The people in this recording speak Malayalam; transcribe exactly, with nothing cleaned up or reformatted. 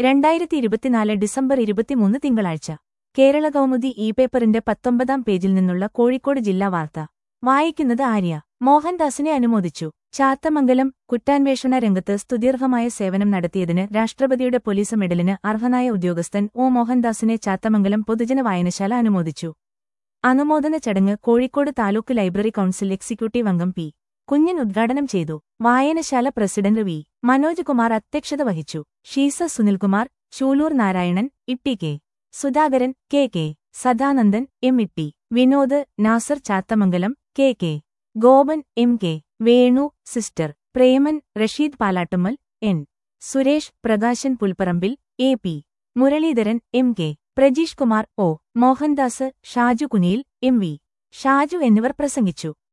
രണ്ടായിരത്തി ഇരുപത്തിനാല് ഡിസംബർ ഇരുപത്തിമൂന്ന് തിങ്കളാഴ്ച കേരള കൗമുദി ഇ പേപ്പറിന്റെ പത്തൊമ്പതാം പേജിൽ നിന്നുള്ള കോഴിക്കോട് ജില്ലാ വാർത്ത വായിക്കുന്നത് ആര്യ. മോഹൻദാസിനെ അനുമോദിച്ചു. ചാത്തമംഗലം. കുറ്റാന്വേഷണ രംഗത്ത് സ്തുത്യർഹമായ സേവനം നടത്തിയതിന് രാഷ്ട്രപതിയുടെ പോലീസ് മെഡലിന് അർഹനായ ഉദ്യോഗസ്ഥൻ ഒ മോഹൻദാസിനെ ചാത്തമംഗലം പൊതുജന വായനശാല അനുമോദിച്ചു. അനുമോദന ചടങ്ങ് Kozhikode taluk library council executive അംഗം പി കുഞ്ഞൻ ഉദ്ഘാടനം ചെയ്തു. വായനശാല പ്രസിഡന്റ് വി മനോജ് കുമാർ അധ്യക്ഷത വഹിച്ചു. Sheesa Sunilkumar, Chuloor Narayanan, Itty K Sudhakaran, K K Sadanandan, M Itty Vinod, Nasar Chathamangalam, K K Gopan, M K Venu, sister Preman, Rasheed Palattummal, N Suresh, Prakashan Pulparambil, A P Muraleedharan, M K Prajeesh Kumar, O Mohandas, Shaju Kuniyil, M V Shaju എന്നിവർ പ്രസംഗിച്ചു.